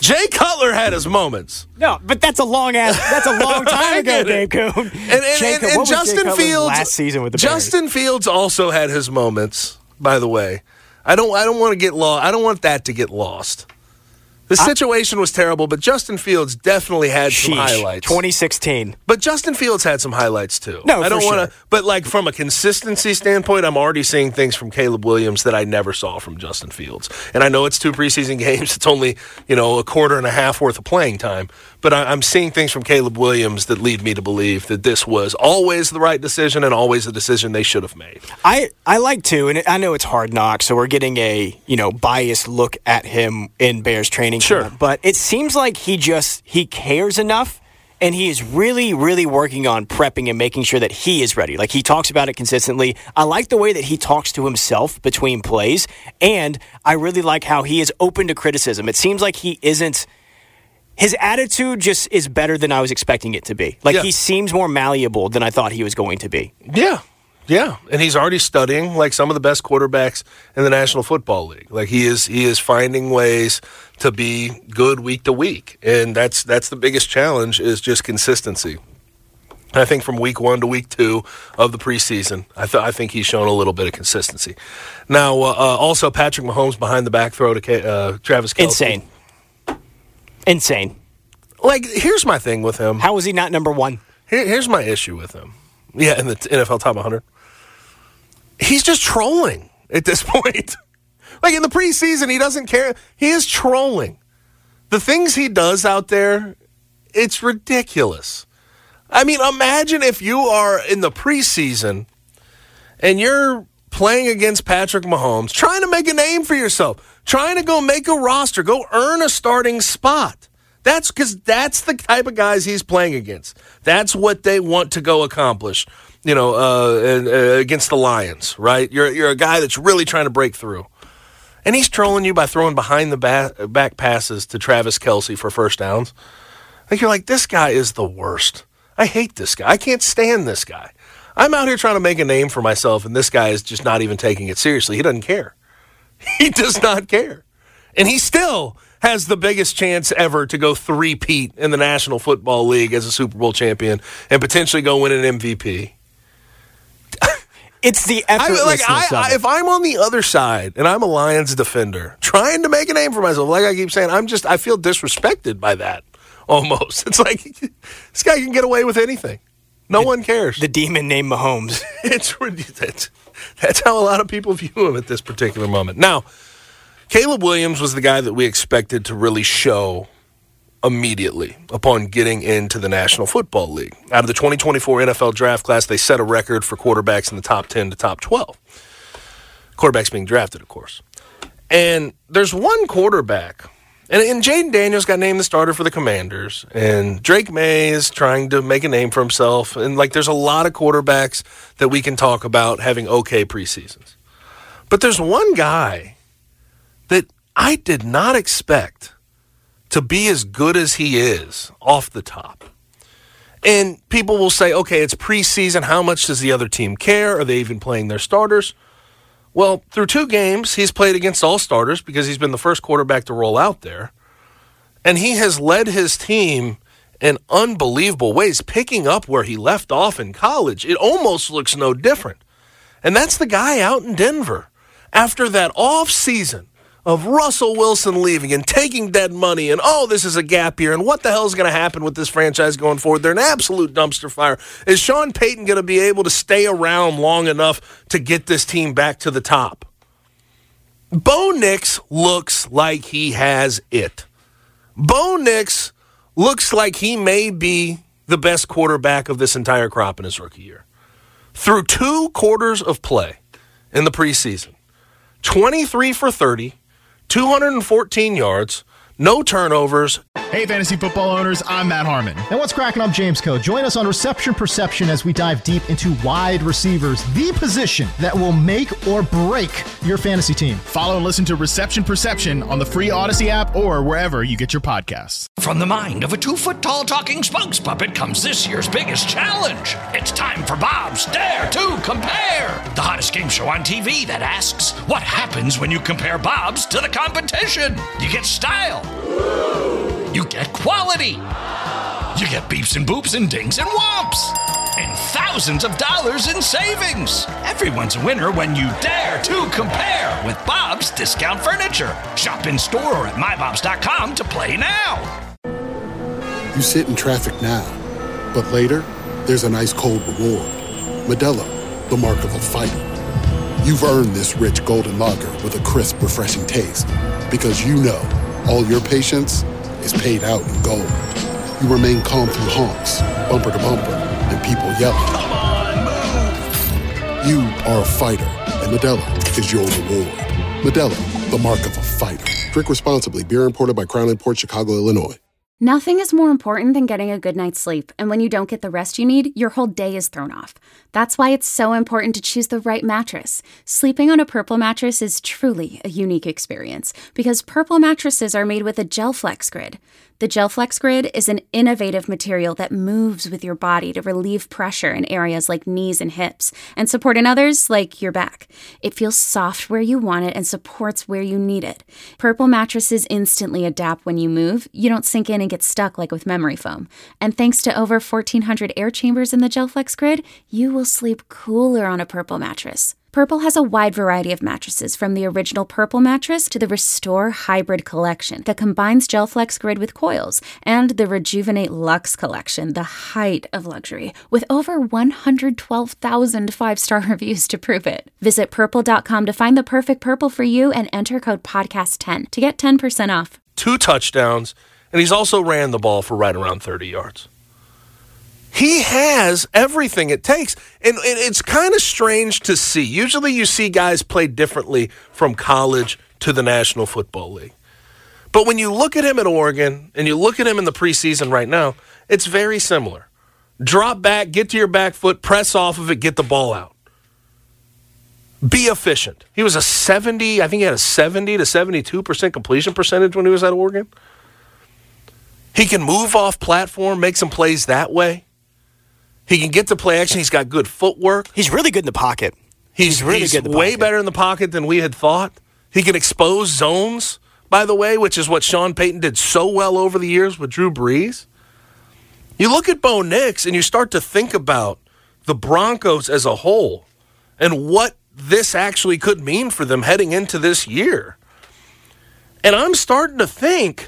Jay Cutler had his moments. No, but that's a long ass. That's a long time ago, Dave Coon. And, and, Jay, and, and what Justin was Fields last season with the Justin Bears? Fields also had his moments. By the way, I don't. I don't want to get lost. I don't want that to get lost. The situation was terrible, but Justin Fields definitely had some Sheesh, highlights. twenty sixteen. But Justin Fields had some highlights too. No, I don't for want to. sure. But like from a consistency standpoint, I'm already seeing things from Caleb Williams that I never saw from Justin Fields. And I know it's two preseason games; it's only you know a quarter and a half worth of playing time. But I, I'm seeing things from Caleb Williams that lead me to believe that this was always the right decision and always the decision they should have made. I, I like to, and I know it's Hard Knocks, so we're getting a you know biased look at him in Bears training Sure. camp. But it seems like he just he cares enough, and he is really, really working on prepping and making sure that he is ready. Like he talks about it consistently. I like the way that he talks to himself between plays, and I really like how he is open to criticism. It seems like he isn't. His attitude just is better than I was expecting it to be. Like, Yeah. he seems more malleable than I thought he was going to be. Yeah. Yeah, and he's already studying like some of the best quarterbacks in the National Football League. Like he is he is finding ways to be good week to week. And that's that's the biggest challenge is just consistency. I think from week one to week two of the preseason, I, th- I think he's shown a little bit of consistency. Now, uh, uh, also Patrick Mahomes behind the back throw to K- uh, Travis Kelce. Insane. Insane. Like, here's my thing with him. How was he not number one? Here, here's my issue with him. Yeah, in the N F L top one hundred. He's just trolling at this point. Like in the preseason, he doesn't care. He is trolling. The things he does out there, it's ridiculous. I mean, imagine if you are in the preseason and you're playing against Patrick Mahomes, trying to make a name for yourself, trying to go make a roster, go earn a starting spot. That's because that's the type of guys he's playing against. That's what they want to go accomplish, you know, uh, and, uh, against the Lions, right? You're you're a guy that's really trying to break through. And he's trolling you by throwing behind the back, back passes to Travis Kelce for first downs. I think you're like, this guy is the worst. I hate this guy. I can't stand this guy. I'm out here trying to make a name for myself, and this guy is just not even taking it seriously. He doesn't care. He does not care. And he still has the biggest chance ever to go three-peat in the National Football League as a Super Bowl champion and potentially go win an M V P. It's the I, effortlessness like I, of I, it. if I'm on the other side and I'm a Lions defender trying to make a name for myself, like I keep saying, I'm just I feel disrespected by that almost. It's like this guy can get away with anything. No the, one cares. The demon named Mahomes. It's that's, that's how a lot of people view him at this particular moment. Now, Caleb Williams was the guy that we expected to really show immediately upon getting into the National Football League. Out of the twenty twenty-four N F L draft class, they set a record for quarterbacks in the top ten to top twelve. Quarterbacks being drafted, of course. And there's one quarterback, and, and Jaden Daniels got named the starter for the Commanders, and Drake May is trying to make a name for himself, and like there's a lot of quarterbacks that we can talk about having okay preseasons. But there's one guy that I did not expect to be as good as he is off the top. And people will say, okay, it's preseason. How much does the other team care? Are they even playing their starters? Well, through two games, he's played against all starters because he's been the first quarterback to roll out there. And he has led his team in unbelievable ways, picking up where he left off in college. It almost looks no different. And that's the guy out in Denver. After that off season of Russell Wilson leaving and taking dead money and, oh, this is a gap year, and what the hell is going to happen with this franchise going forward? They're an absolute dumpster fire. Is Sean Payton going to be able to stay around long enough to get this team back to the top? Bo Nix looks like he has it. Bo Nix looks like he may be the best quarterback of this entire crop in his rookie year. Through two quarters of play in the preseason, twenty-three for thirty, two hundred fourteen yards, no turnovers. Hey, fantasy football owners, I'm Matt Harmon. And what's cracking? I'm James Coe. Join us on Reception Perception as we dive deep into wide receivers, the position that will make or break your fantasy team. Follow and listen to Reception Perception on the free Odyssey app or wherever you get your podcasts. From the mind of a two-foot-tall talking spokes puppet comes this year's biggest challenge. It's time for Bob's Dare to Compare, the hottest game show on T V that asks, what happens when you compare Bob's to the competition? You get style, You get quality. You get beeps and boops and dings and whomps. And thousands of dollars in savings. Everyone's a winner when you dare to compare with Bob's Discount Furniture. Shop in store or at my bobs dot com to play now. You sit in traffic now, but later, there's an ice cold reward. Modelo, the mark of a fighter. You've earned this rich golden lager with a crisp, refreshing taste. Because you know, all your patience is paid out in gold. You remain calm through honks, bumper to bumper, and people yelling. Come on, move! You are a fighter, and Modelo is your reward. Modelo, the mark of a fighter. Drink responsibly. Beer imported by Crown Imports, Chicago, Illinois. Nothing is more important than getting a good night's sleep, and when you don't get the rest you need, your whole day is thrown off. That's why it's so important to choose the right mattress. Sleeping on a Purple mattress is truly a unique experience, because Purple mattresses are made with a GelFlex Grid. The GelFlex Grid is an innovative material that moves with your body to relieve pressure in areas like knees and hips, and support in others like your back. It feels soft where you want it and supports where you need it. Purple mattresses instantly adapt when you move. You don't sink in and get stuck like with memory foam. And thanks to over fourteen hundred air chambers in the GelFlex Grid, you will sleep cooler on a Purple mattress. Purple has a wide variety of mattresses, from the original Purple mattress to the Restore Hybrid collection that combines GelFlex Grid with coils, and the Rejuvenate Luxe collection, the height of luxury, with over one hundred twelve thousand five-star reviews to prove it. Visit purple dot com to find the perfect Purple for you and enter code podcast ten to get ten percent off. Two touchdowns, and he's also ran the ball for right around thirty yards. He has everything it takes. And it's kind of strange to see. Usually you see guys play differently from college to the National Football League. But when you look at him at Oregon and you look at him in the preseason right now, it's very similar. Drop back, get to your back foot, press off of it, get the ball out. Be efficient. He was a seventy, I think he had a seventy to seventy-two percent completion percentage when he was at Oregon. He can move off platform, make some plays that way. He can get to play action. He's got good footwork. He's really good in the pocket. He's, he's really he's good in the way pocket. Better in the pocket than we had thought. He can expose zones, by the way, which is what Sean Payton did so well over the years with Drew Brees. You look at Bo Nix and you start to think about the Broncos as a whole and what this actually could mean for them heading into this year. And I'm starting to think,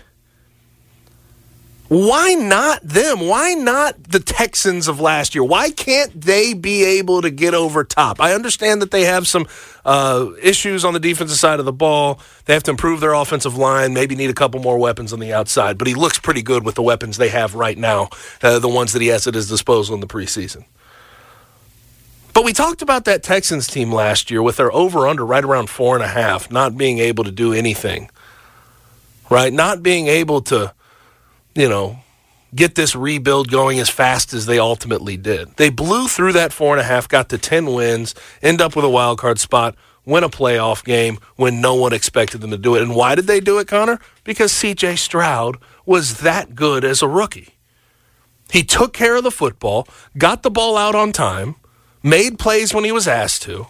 why not them? Why not the Texans of last year? Why can't they be able to get over top? I understand that they have some uh, issues on the defensive side of the ball. They have to improve their offensive line, maybe need a couple more weapons on the outside. But he looks pretty good with the weapons they have right now, uh, the ones that he has at his disposal in the preseason. But we talked about that Texans team last year with their over-under right around four and a half, not being able to do anything, right? Not being able to, you know, get this rebuild going as fast as they ultimately did. They blew through that four and a half, got to ten wins, end up with a wild card spot, win a playoff game when no one expected them to do it. And why did they do it, Connor? Because C J Stroud was that good as a rookie. He took care of the football, got the ball out on time, made plays when he was asked to.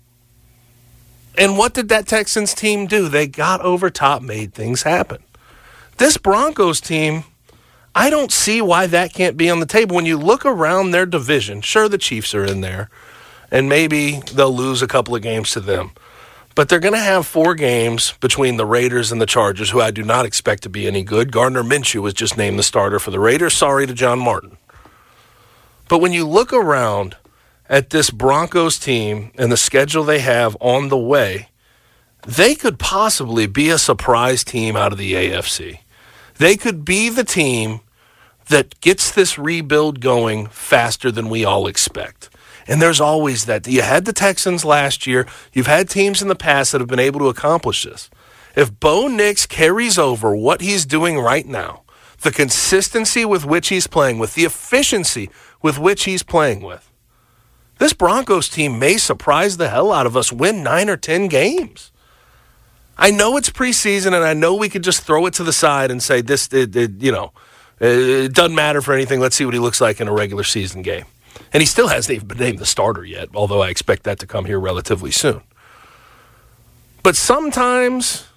And what did that Texans team do? They got over top, made things happen. This Broncos team, I don't see why that can't be on the table. When you look around their division, sure, the Chiefs are in there, and maybe they'll lose a couple of games to them. But they're going to have four games between the Raiders and the Chargers, who I do not expect to be any good. Gardner Minshew was just named the starter for the Raiders. Sorry to John Martin. But when you look around at this Broncos team and the schedule they have on the way, they could possibly be a surprise team out of the A F C. They could be the team that gets this rebuild going faster than we all expect. And there's always that. You had the Texans last year. You've had teams in the past that have been able to accomplish this. If Bo Nix carries over what he's doing right now, the consistency with which he's playing with, the efficiency with which he's playing with, this Broncos team may surprise the hell out of us, win nine or ten games. I know it's preseason, and I know we could just throw it to the side and say, this, it, it, you know, it doesn't matter for anything. Let's see what he looks like in a regular season game. And he still hasn't even been named the starter yet, although I expect that to come here relatively soon. But sometimes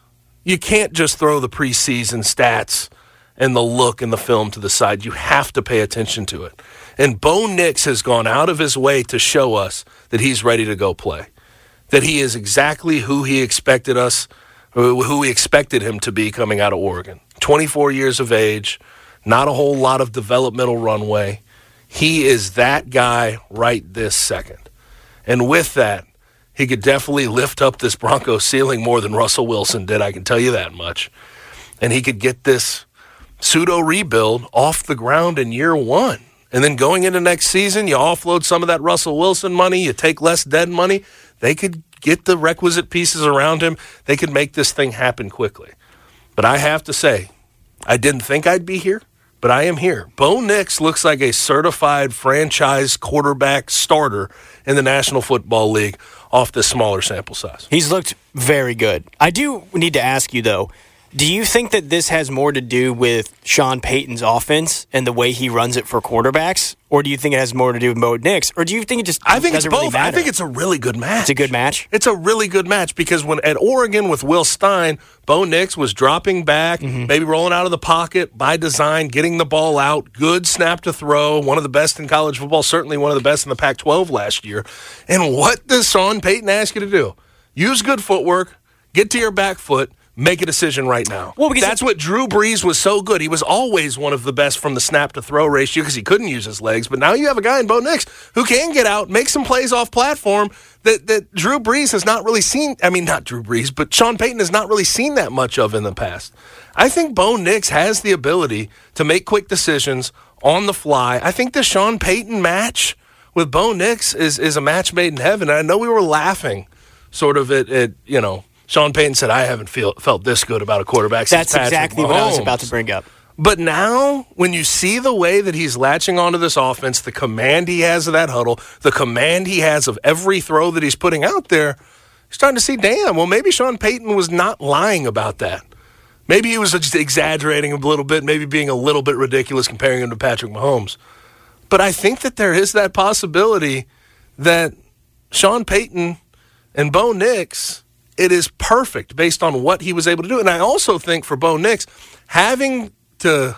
you can't just throw the preseason stats and the look and the film to the side. You have to pay attention to it. And Bo Nix has gone out of his way to show us that he's ready to go play, that he is exactly who he expected us, who we expected him to be coming out of Oregon. twenty-four years of age, not a whole lot of developmental runway. He is that guy right this second. And with that, he could definitely lift up this Broncos ceiling more than Russell Wilson did, I can tell you that much. And he could get this pseudo-rebuild off the ground in year one. And then going into next season, you offload some of that Russell Wilson money, you take less dead money. They could get the requisite pieces around him. They could make this thing happen quickly. But I have to say, I didn't think I'd be here, but I am here. Bo Nix looks like a certified franchise quarterback starter in the National Football League off this smaller sample size. He's looked very good. I do need to ask you, though, do you think that this has more to do with Sean Payton's offense and the way he runs it for quarterbacks? Or do you think it has more to do with Bo Nix? Or do you think it just I think doesn't it's both. really matter? I think it's a really good match. It's a good match? It's a really good match because when at Oregon with Will Stein, Bo Nix was dropping back, mm-hmm. maybe rolling out of the pocket by design, getting the ball out, good snap to throw, one of the best in college football, certainly one of the best in the Pac twelve last year. And what does Sean Payton ask you to do? Use good footwork, get to your back foot, make a decision right now. Well, because that's what Drew Brees was so good. He was always one of the best from the snap-to-throw ratio because he couldn't use his legs. But now you have a guy in Bo Nix who can get out, make some plays off platform that, that Drew Brees has not really seen. I mean, not Drew Brees, but Sean Payton has not really seen that much of in the past. I think Bo Nix has the ability to make quick decisions on the fly. I think the Sean Payton match with Bo Nix is, is a match made in heaven. And I know we were laughing sort of at, at you know, Sean Payton said, I haven't feel, felt this good about a quarterback since That's exactly Patrick what I Mahomes. was about to bring up. But now, when you see the way that he's latching onto this offense, the command he has of that huddle, the command he has of every throw that he's putting out there, you're starting to see, damn, well, maybe Sean Payton was not lying about that. Maybe he was just exaggerating a little bit, maybe being a little bit ridiculous comparing him to Patrick Mahomes. But I think that there is that possibility that Sean Payton and Bo Nix, it is perfect based on what he was able to do. And I also think for Bo Nix, having to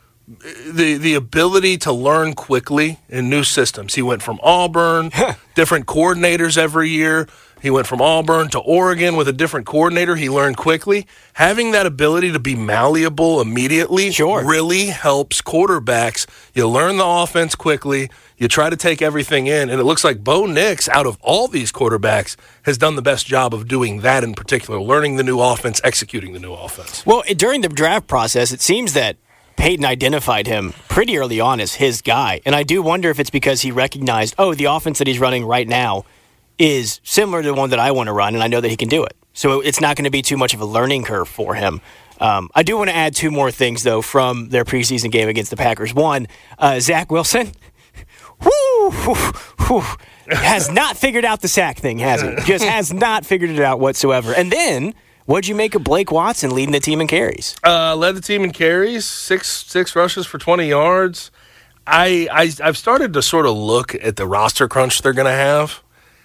the the ability to learn quickly in new systems. He went from Auburn, different coordinators every year. He went from Auburn to Oregon with a different coordinator. He learned quickly. Having that ability to be malleable immediately sure. really helps quarterbacks. You learn the offense quickly. You try to take everything in, and it looks like Bo Nix, out of all these quarterbacks, has done the best job of doing that in particular, learning the new offense, executing the new offense. Well, during the draft process, it seems that Payton identified him pretty early on as his guy, and I do wonder if it's because he recognized, oh, the offense that he's running right now is similar to the one that I want to run, and I know that he can do it. So it's not going to be too much of a learning curve for him. Um, I do want to add two more things, though, from their preseason game against the Packers. One, uh, Zach Wilson. Whoo, whoo, whoo, has not figured out the sack thing, has he? Just has not figured it out whatsoever. And then, what'd you make of Blake Watson leading the team in carries? Uh, led the team in carries, six six rushes for twenty yards. I, I I've started to sort of look at the roster crunch they're going to have,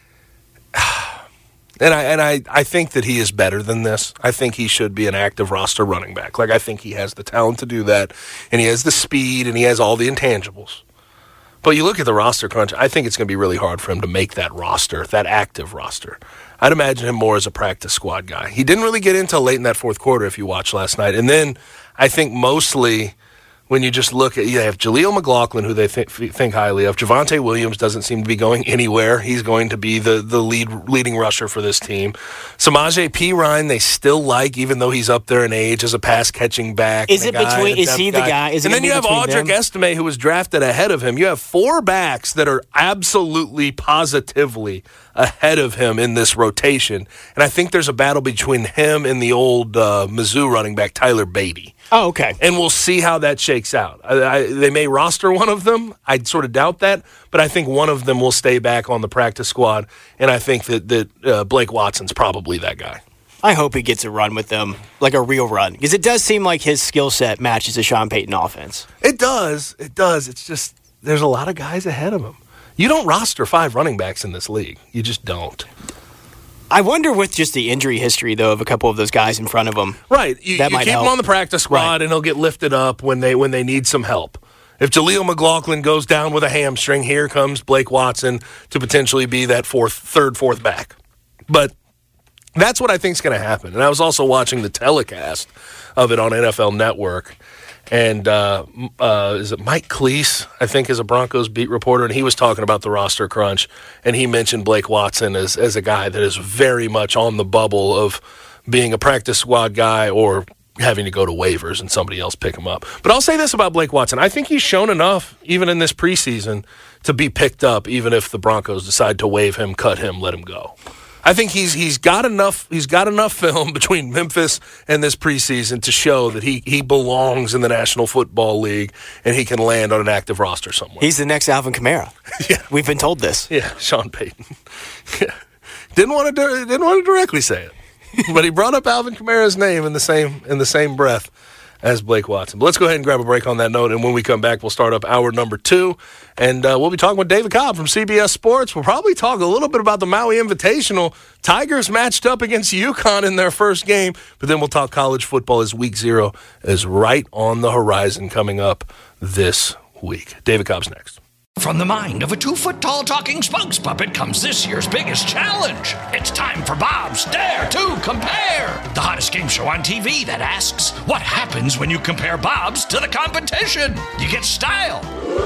and I and I, I think that he is better than this. I think he should be an active roster running back. Like I think he has the talent to do that, and he has the speed, and he has all the intangibles. But you look at the roster crunch, I think it's going to be really hard for him to make that roster, that active roster. I'd imagine him more as a practice squad guy. He didn't really get into late in that fourth quarter if you watched last night. And then I think mostly when you just look at, you have Jaleel McLaughlin, who they th- think highly of. Javonte Williams doesn't seem to be going anywhere. He's going to be the, the lead leading rusher for this team. Samaje Perine, they still like, even though he's up there in age as a pass-catching back. Is it guy, between? Is he the guy? guy? Is and it then you have Audric Estime, who was drafted ahead of him. You have four backs that are absolutely, positively ahead of him in this rotation. And I think there's a battle between him and the old uh, Mizzou running back, Tyler Beatty. Oh, okay. And we'll see how that shakes out. I, I, they may roster one of them. I sort of doubt that. But I think one of them will stay back on the practice squad. And I think that, that uh, Blake Watson's probably that guy. I hope he gets a run with them, like a real run. Because it does seem like his skill set matches the Sean Payton offense. It does. It does. It's just there's a lot of guys ahead of him. You don't roster five running backs in this league. You just don't. I wonder with just the injury history, though, of a couple of those guys in front of him. Right. You, that you might keep help. him on the practice squad, right. and he'll get lifted up when they when they need some help. If Jaleel McLaughlin goes down with a hamstring, here comes Blake Watson to potentially be that fourth, third, fourth back. But that's what I think is going to happen. And I was also watching the telecast of it on N F L Network. And uh, uh, is it Mike Cleese, I think, is a Broncos beat reporter, and he was talking about the roster crunch, and he mentioned Blake Watson as, as a guy that is very much on the bubble of being a practice squad guy or having to go to waivers and somebody else pick him up. But I'll say this about Blake Watson. I think he's shown enough, even in this preseason, to be picked up, even if the Broncos decide to waive him, cut him, let him go. I think he's he's got enough he's got enough film between Memphis and this preseason to show that he, he belongs in the National Football League and he can land on an active roster somewhere. He's the next Alvin Kamara. Yeah, we've been told this. Yeah, Sean Payton. Yeah. Didn't want to didn't want to directly say it, but he brought up Alvin Kamara's name in the same in the same breath as Blake Watson. But let's go ahead and grab a break on that note, and when we come back, we'll start up hour number two, and uh, we'll be talking with David Cobb from C B S Sports. We'll probably talk a little bit about the Maui Invitational. Tigers matched up against UConn in their first game, but then we'll talk college football as week zero is right on the horizon coming up this week. David Cobb's next. From the mind of a two-foot-tall talking spokes puppet comes this year's biggest challenge. It's time for Bob's Dare to Compare, the hottest game show on T V that asks, what happens when you compare Bob's to the competition? You get style.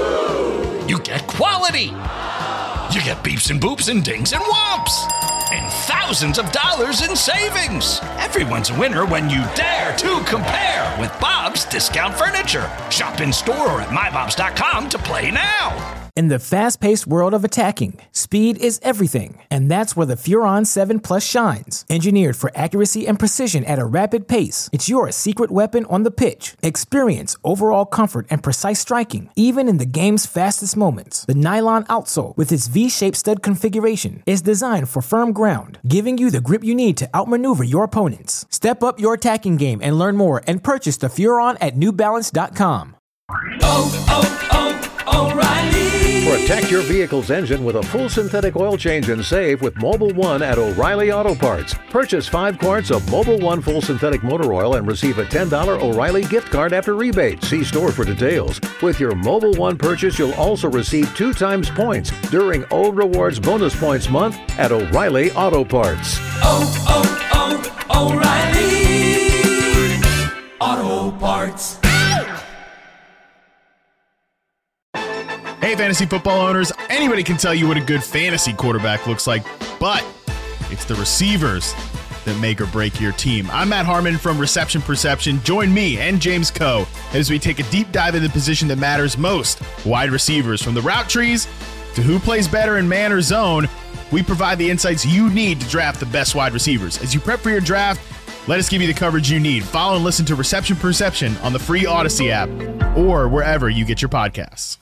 You get quality. You get beeps and boops and dings and whomps. And thousands of dollars in savings. Everyone's a winner when you dare to compare with Bob's Discount Furniture. Shop in store or at my bobs dot com to play now. In the fast-paced world of attacking, speed is everything, and that's where the Furon seven Plus shines. Engineered for accuracy and precision at a rapid pace, it's your secret weapon on the pitch. Experience overall comfort and precise striking, even in the game's fastest moments. The nylon outsole, with its V-shaped stud configuration, is designed for firm ground, giving you the grip you need to outmaneuver your opponents. Step up your attacking game and learn more and purchase the Furon at new balance dot com. Oh, oh, oh, O'Reilly! Protect your vehicle's engine with a full synthetic oil change and save with Mobil one at O'Reilly Auto Parts. Purchase five quarts of Mobil one full synthetic motor oil and receive a ten dollars O'Reilly gift card after rebate. See store for details. With your Mobil one purchase, you'll also receive two times points during O Rewards Bonus Points Month at O'Reilly Auto Parts. Oh, oh, oh, O'Reilly Auto Parts. Hey, fantasy football owners, anybody can tell you what a good fantasy quarterback looks like, but it's the receivers that make or break your team. I'm Matt Harmon from Reception Perception. Join me and James Coe as we take a deep dive into the position that matters most, wide receivers. From the route trees to who plays better in man or zone, we provide the insights you need to draft the best wide receivers. As you prep for your draft, let us give you the coverage you need. Follow and listen to Reception Perception on the free Odyssey app or wherever you get your podcasts.